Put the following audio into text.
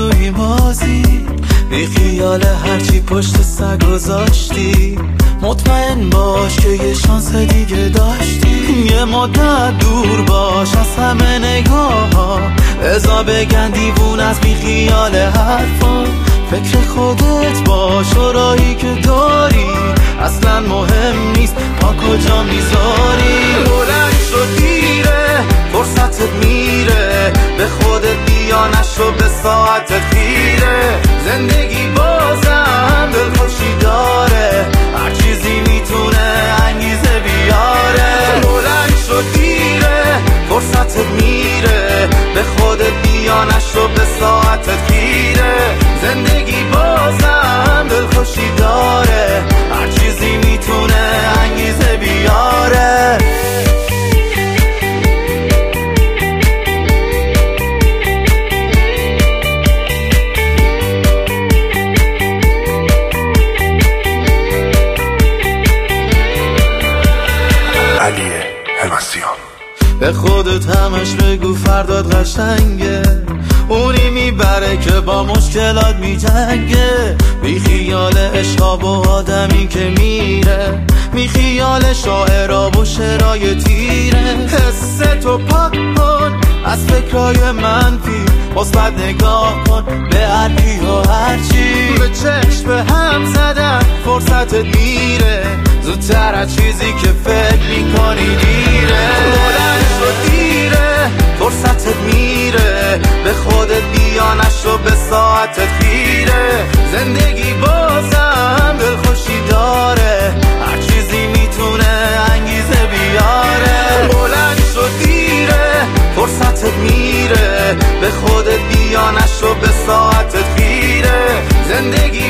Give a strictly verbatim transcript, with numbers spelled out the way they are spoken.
این بازی، بی خیال هرچی پشت سر گذاشتی. مطمئن باش که یه شانس دیگه داشتی. یه مدت دور باش از همه نگاه ها، ازا بگن دیوون از بی خیال حرفا. فکر خودت باش و راهی که داری اصلا مهم نیست پا کجا میذاری. بلند شد دیره فرصتت میره، به خودت بیا نشو به ساعتت خیره. زندگی بازم دلخوشی داره، هر چیزی میتونه انگیزه بیاره. بلند شد دیره فرصتت میره، به خودت بیا نشو به ساعتت خیره. زندگی بازم دلخوشی داره، هر چیزی میتونه انگیزه بیاره. به خودت همش بگو فرداد قشنگه، اونی میبره که با مشکلات میجنگه. بی خیال عشقا و آدمی که میره، بی خیال شاعرا و شعرای تیره. حس تو پاک کن از فکرای منفی، مثبت نگاه کن به هر کی و هر چی. به چشم هم زدن فرصتت میره، زودتر از چیزی که فکر میکنی دیره. بلند شد دیره فرصتت میره، به خودت بیا نشو به ساعتت خیره. زندگی بازم دلخوشی داره، هر چیزی میتونه انگیزه بیاره. بلند شد دیره فرصتت میره، به خودت بیا نشو به ساعتت خیره. زندگی